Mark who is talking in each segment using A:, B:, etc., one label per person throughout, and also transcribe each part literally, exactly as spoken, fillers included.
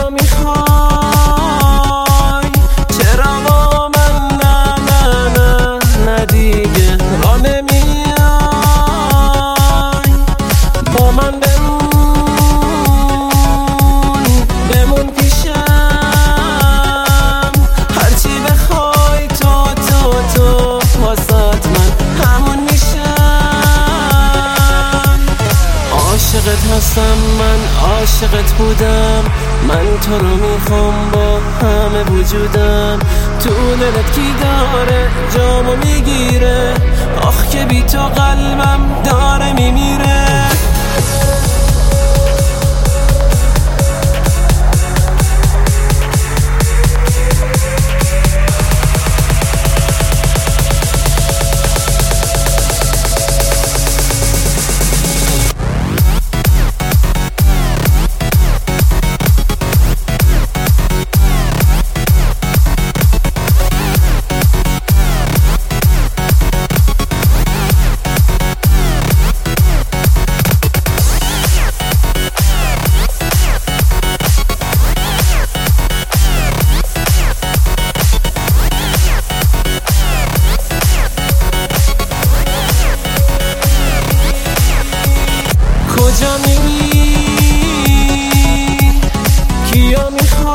A: کیو میخوای؟ چرا با من نه نه نه نه دیگه را نمیای؟ با من بمون بمون پیشم، هرچی بخوای تو تو تو واسات من همون میشم. عاشقت هستم من، عاشقت بودم من، تو رو میخوام با همه وجودم. تو دلت کی داره جامو میگیره؟ آخ که بی تو قلبم داره میمیره. کجا میری؟ کیو میخوای؟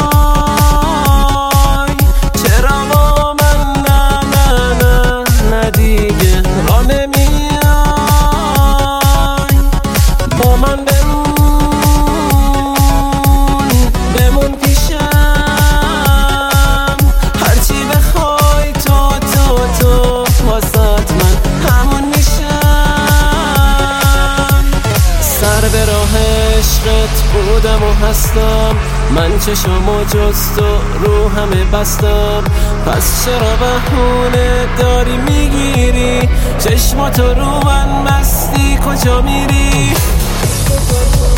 A: چرا با من نه نه نه نه دیگه را نمیای؟ با من بمون بمون پیشم، هرچی بخوای تو تو تو واسات من همون میشم. سر به راه عشقت بودم و هستم من، چشمو جز تو رو همه بستم. پس چرا بهونه داری میگیری؟ چشماتو رو من بستی کجا میری؟